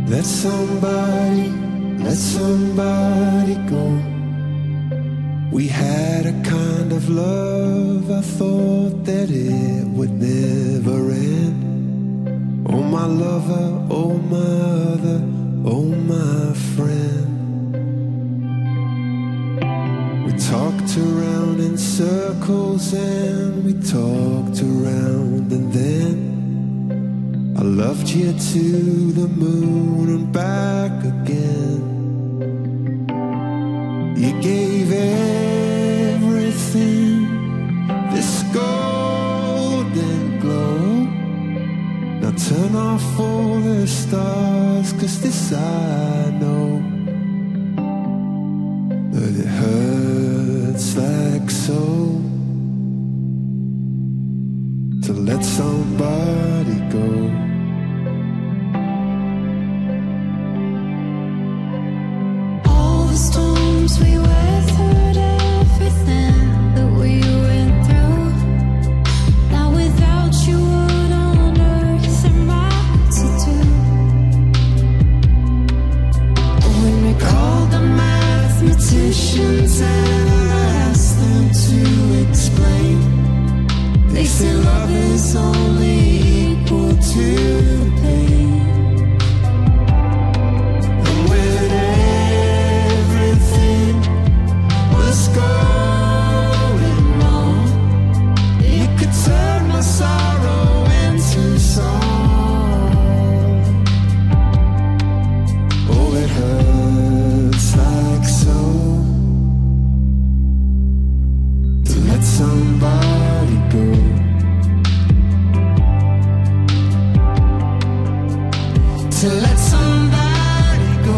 Let somebody go. We had a kind of love, I thought that it would never end. Oh my lover, oh my other, oh my friend. We talked around in circles and we talked around, and then I loved you to the moon and back again. You gave everything this golden glow. Now turn off all the stars, 'cause this I know, that it hurts like so to let somebody go. Storms we weathered, everything that we went through. Now without you, what on earth am I to do? When we called the mathematicians and asked them to explain, they say love is only equal to pain. Somebody go. To let somebody go.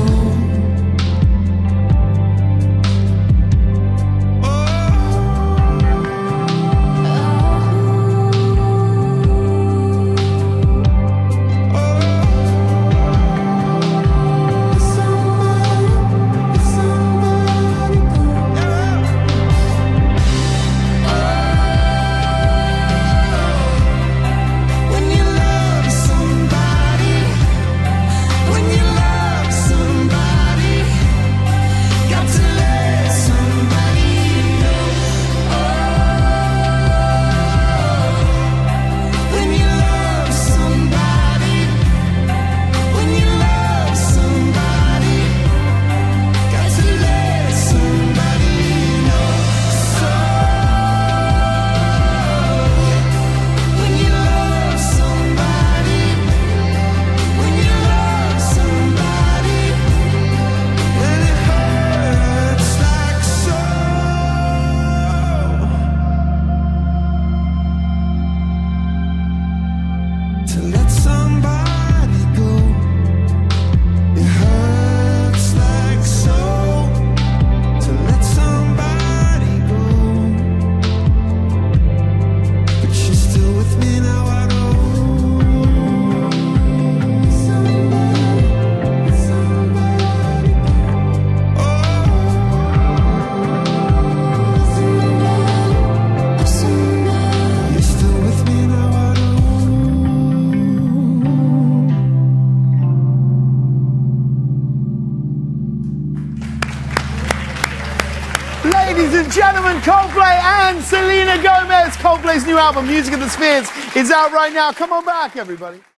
Ladies and gentlemen, Coldplay and Selena Gomez. Coldplay's new album, Music of the Spheres, is out right now. Come on back, everybody.